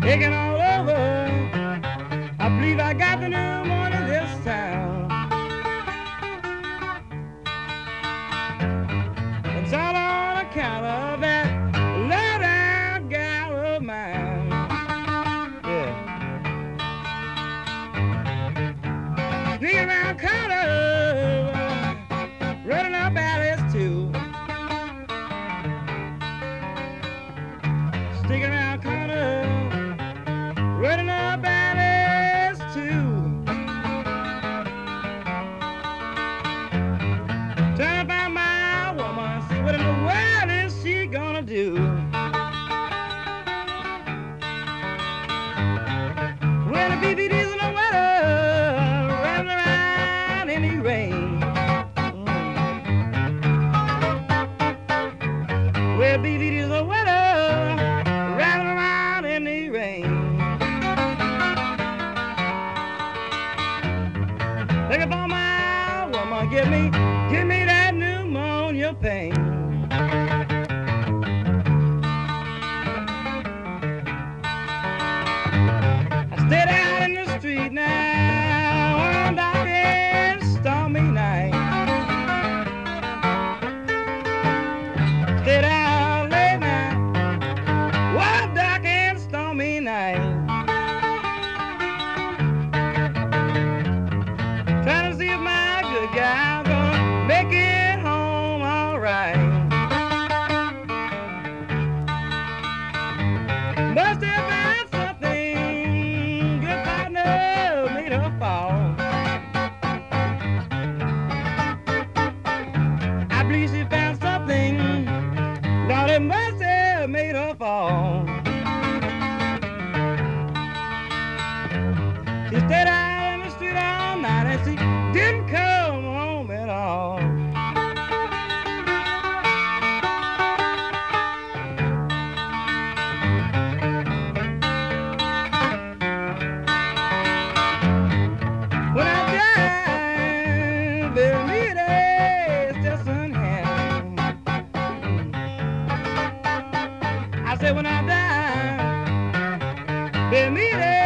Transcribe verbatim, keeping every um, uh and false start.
taking all over. I believe I got the pneumonia this time. It's all on account of that low-down gal of mine. Yeah. Sneaking around corners, running up alleys too. Sneaking around corners, running up alleys too. Trying to find my woman, see what in the world is she gonna do. When the B B Ds in the weather, running around in the rain. Mm. Well, B B Ds in the weather, running around in the rain. Looking for my woman, give me, give me that pneumonia pain. I stayed out in the street now on a dark and stormy night. Stayed out late night, one dark and stormy night. Trying to see if my good guy gonna make it home all right. Must have found something, good partner made her fall. I believe she found something, Lord, it must have made her fall. She stayed out in the street all night and she didn't come home at all. When I die, bury me there, just in hand. I said when I die, bury me there.